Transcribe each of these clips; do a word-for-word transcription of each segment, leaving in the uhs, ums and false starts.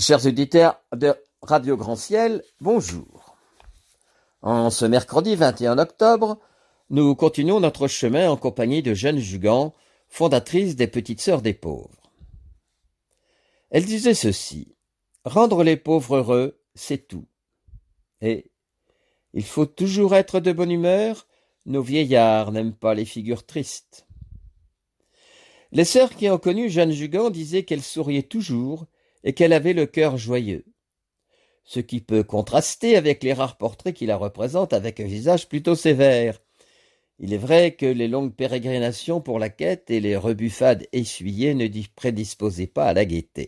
Chers auditeurs de Radio Grand Ciel, bonjour. En ce mercredi vingt et un octobre, nous continuons notre chemin en compagnie de Jeanne Jugan, fondatrice des Petites Sœurs des Pauvres. Elle disait ceci: « Rendre les pauvres heureux, c'est tout. Et il faut toujours être de bonne humeur, nos vieillards n'aiment pas les figures tristes. » Les sœurs qui ont connu Jeanne Jugan disaient qu'elle souriait toujours et qu'elle avait le cœur joyeux, ce qui peut contraster avec les rares portraits qui la représentent avec un visage plutôt sévère. Il est vrai que les longues pérégrinations pour la quête et les rebuffades essuyées ne prédisposaient pas à la gaieté.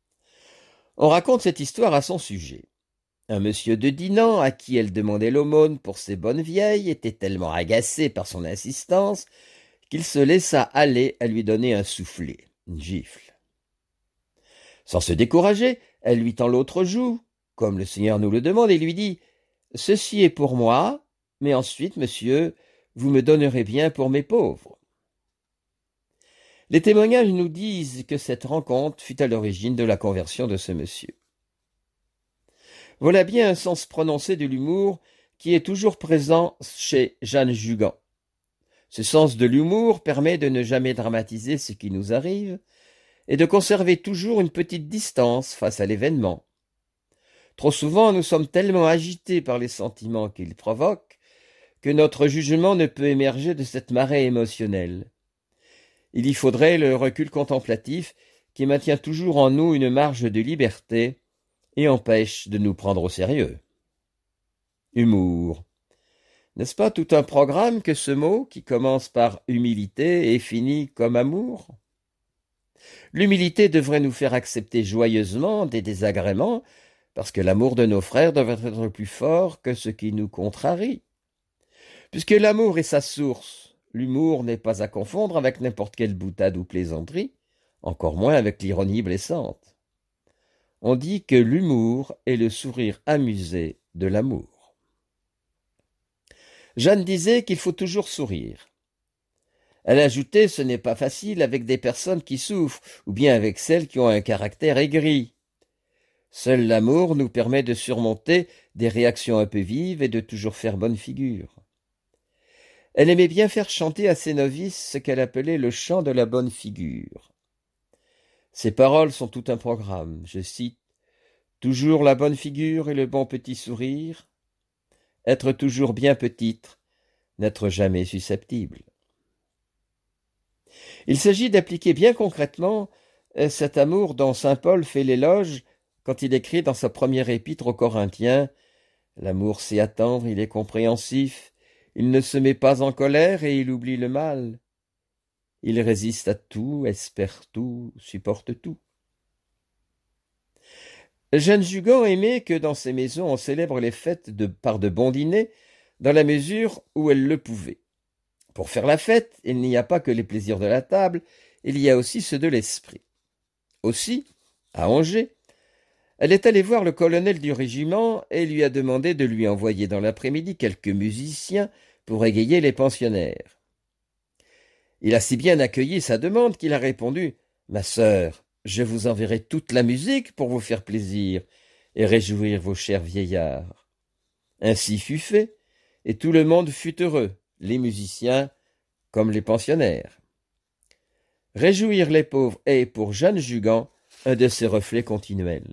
On raconte cette histoire à son sujet. Un monsieur de Dinan, à qui elle demandait l'aumône pour ses bonnes vieilles, était tellement agacé par son insistance qu'il se laissa aller à lui donner un soufflet, une gifle. Sans se décourager, elle lui tend l'autre joue, comme le Seigneur nous le demande, et lui dit « Ceci est pour moi, mais ensuite, monsieur, vous me donnerez bien pour mes pauvres. » Les témoignages nous disent que cette rencontre fut à l'origine de la conversion de ce monsieur. Voilà bien un sens prononcé de l'humour qui est toujours présent chez Jeanne Jugan. Ce sens de l'humour permet de ne jamais dramatiser ce qui nous arrive et de conserver toujours une petite distance face à l'événement. Trop souvent, nous sommes tellement agités par les sentiments qu'il provoque que notre jugement ne peut émerger de cette marée émotionnelle. Il y faudrait le recul contemplatif qui maintient toujours en nous une marge de liberté et empêche de nous prendre au sérieux. Humour. N'est-ce pas tout un programme que ce mot qui commence par humilité et finit comme amour? L'humilité devrait nous faire accepter joyeusement des désagréments, parce que l'amour de nos frères devrait être plus fort que ce qui nous contrarie. Puisque l'amour est sa source, l'humour n'est pas à confondre avec n'importe quelle boutade ou plaisanterie, encore moins avec l'ironie blessante. On dit que l'humour est le sourire amusé de l'amour. Jeanne disait qu'il faut toujours sourire. Elle ajoutait « ce n'est pas facile avec des personnes qui souffrent, ou bien avec celles qui ont un caractère aigri. Seul l'amour nous permet de surmonter des réactions un peu vives et de toujours faire bonne figure. » Elle aimait bien faire chanter à ses novices ce qu'elle appelait le chant de la bonne figure. Ses paroles sont tout un programme. Je cite « Toujours la bonne figure et le bon petit sourire, être toujours bien petite, n'être jamais susceptible. » Il s'agit d'appliquer bien concrètement cet amour dont saint Paul fait l'éloge quand il écrit dans sa première épître aux Corinthiens « L'amour sait attendre, il est compréhensif, il ne se met pas en colère et il oublie le mal. Il résiste à tout, espère tout, supporte tout. » Jeanne Jugan aimait que dans ses maisons on célèbre les fêtes de, par de bons dîners dans la mesure où elle le pouvait. Pour faire la fête, il n'y a pas que les plaisirs de la table, il y a aussi ceux de l'esprit. Aussi, à Angers, elle est allée voir le colonel du régiment et lui a demandé de lui envoyer dans l'après-midi quelques musiciens pour égayer les pensionnaires. Il a si bien accueilli sa demande qu'il a répondu « Ma sœur, je vous enverrai toute la musique pour vous faire plaisir et réjouir vos chers vieillards. » Ainsi fut fait, et tout le monde fut heureux, les musiciens comme les pensionnaires. Réjouir les pauvres est, pour Jeanne Jugan, un de ses reflets continuels.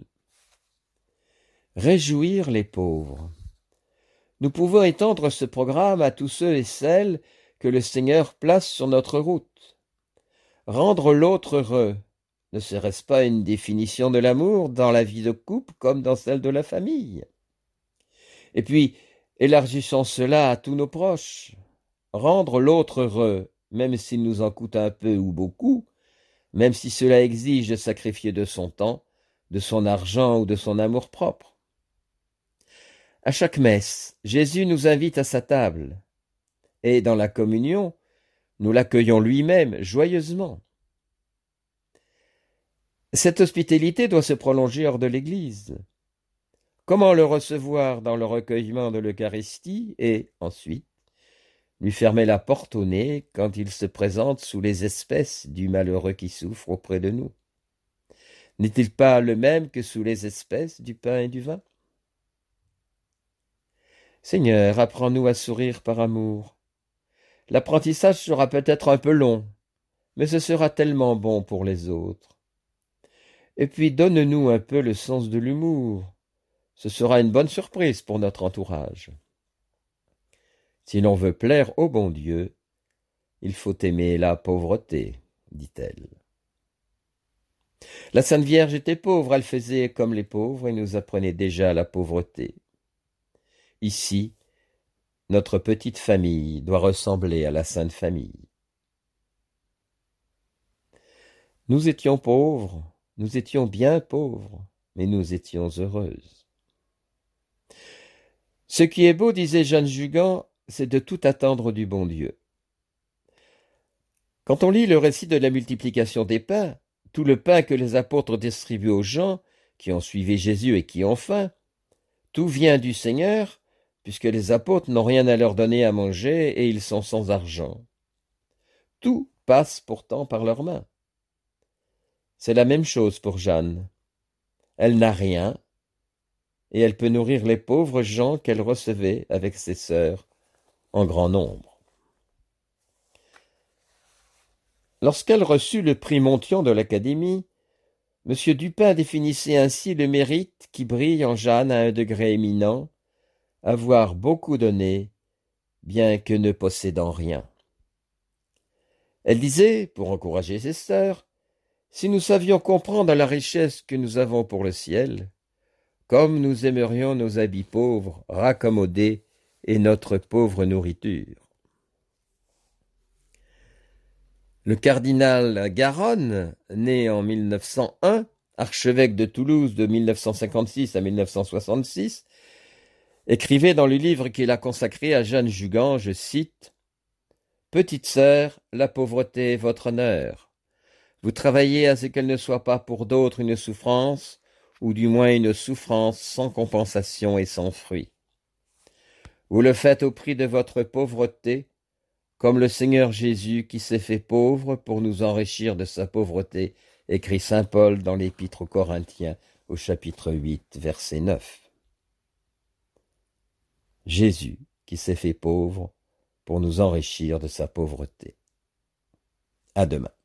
Réjouir les pauvres. Nous pouvons étendre ce programme à tous ceux et celles que le Seigneur place sur notre route. Rendre l'autre heureux, ne serait-ce pas une définition de l'amour dans la vie de couple comme dans celle de la famille? Et puis, élargissons cela à tous nos proches. Rendre l'autre heureux, même s'il nous en coûte un peu ou beaucoup, même si cela exige de sacrifier de son temps, de son argent ou de son amour-propre. À chaque messe, Jésus nous invite à sa table, et dans la communion, nous l'accueillons lui-même joyeusement. Cette hospitalité doit se prolonger hors de l'Église. Comment le recevoir dans le recueillement de l'Eucharistie et, ensuite, lui fermer la porte au nez quand il se présente sous les espèces du malheureux qui souffre auprès de nous? N'est-il pas le même que sous les espèces du pain et du vin? Seigneur, apprends-nous à sourire par amour. L'apprentissage sera peut-être un peu long, mais ce sera tellement bon pour les autres. Et puis donne-nous un peu le sens de l'humour. Ce sera une bonne surprise pour notre entourage. Si l'on veut plaire au bon Dieu, il faut aimer la pauvreté, dit-elle. La Sainte Vierge était pauvre, elle faisait comme les pauvres et nous apprenait déjà la pauvreté. Ici, notre petite famille doit ressembler à la Sainte Famille. Nous étions pauvres, nous étions bien pauvres, mais nous étions heureuses. Ce qui est beau, disait Jeanne Jugan, c'est de tout attendre du bon Dieu. Quand on lit le récit de la multiplication des pains, tout le pain que les apôtres distribuent aux gens qui ont suivi Jésus et qui ont faim, tout vient du Seigneur, puisque les apôtres n'ont rien à leur donner à manger et ils sont sans argent. Tout passe pourtant par leurs mains. C'est la même chose pour Jeanne. Elle n'a rien, et elle peut nourrir les pauvres gens qu'elle recevait avec ses sœurs en grand nombre. Lorsqu'elle reçut le prix Monthyon de l'Académie, M. Dupin définissait ainsi le mérite qui brille en Jeanne à un degré éminent, avoir beaucoup donné, bien que ne possédant rien. Elle disait, pour encourager ses sœurs, « Si nous savions comprendre la richesse que nous avons pour le ciel, comme nous aimerions nos habits pauvres, raccommodés, et notre pauvre nourriture. » Le cardinal Garonne, né en mille neuf cent un, archevêque de Toulouse de mille neuf cent cinquante-six à mille neuf cent soixante-six, écrivait dans le livre qu'il a consacré à Jeanne Jugan, je cite, « Petite sœur, la pauvreté est votre honneur. Vous travaillez à ce qu'elle ne soit pas pour d'autres une souffrance, ou du moins une souffrance sans compensation et sans fruit. Vous le faites au prix de votre pauvreté, comme le Seigneur Jésus qui s'est fait pauvre pour nous enrichir de sa pauvreté, écrit saint Paul dans l'Épître aux Corinthiens au chapitre huit, verset neuf. Jésus qui s'est fait pauvre pour nous enrichir de sa pauvreté. À demain.